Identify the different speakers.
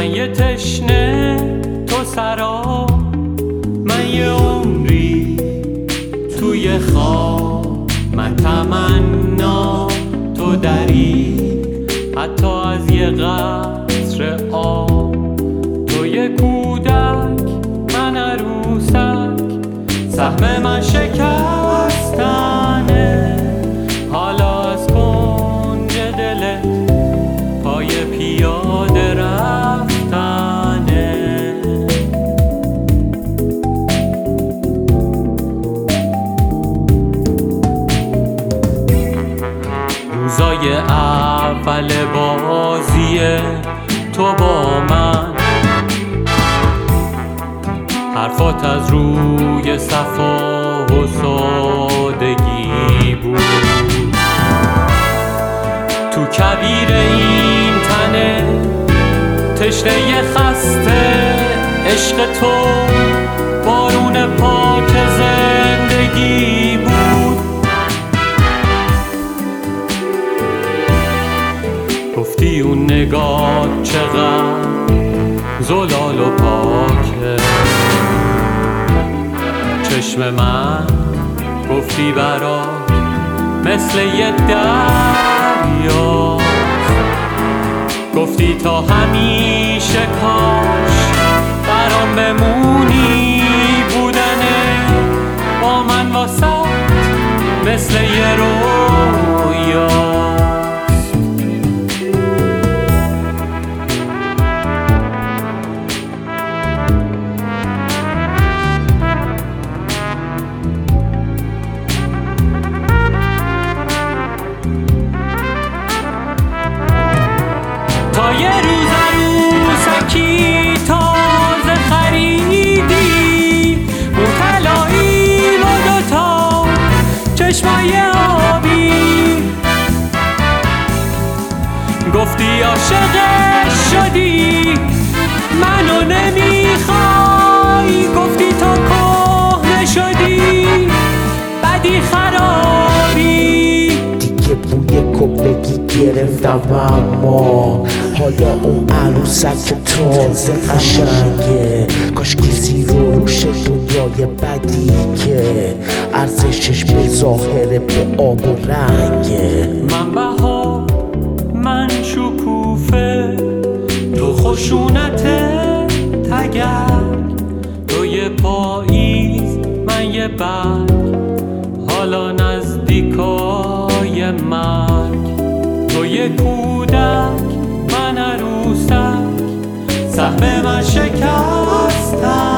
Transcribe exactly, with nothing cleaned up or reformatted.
Speaker 1: من یه تشنه تو سرا، من یه عمری توی خواب، من تمنا تو دری، حتی از یه قطره آب. تو یه کودک من عروسک، سهم من شکستنه. حالا از کنج دلت پای پیاده رفتنه. روزای اول بازیه تو با من، حرفات از روی صفا و سادگی بود. تو کبیر این تنه تشنه خسته عشق تو، بارون پاک زندگی بود. گفتی اون نگاه چقدر زلال و پاکه، چشم من گفتی برات مثل یه دریا. گفتی تا همیشه کاش برام بمونی، بودنه با من واسه مثل یه رویا. تا یه روز عروسکی تازه خریدی، اون طلایی و دوتا چشمای آبی. گفتی عاشقش شدی، منو نمیخوای. گفتی تا کهنه شدی، بدی خرابی.
Speaker 2: دیگه بوی کهنگی گرفتم، اما حالا اون عروسک تازه قشنگه. کاش کسی رو روش دنیای بدی که ارزشش به ظاهره به آب و رنگه.
Speaker 1: من بهار، من شکوفه، تو خشونت تگرگ. تو یه پاییز، من یه برگ، حالا نزدیکای مرگ. تو یه کودک، من عروسک، سهم من شکستن.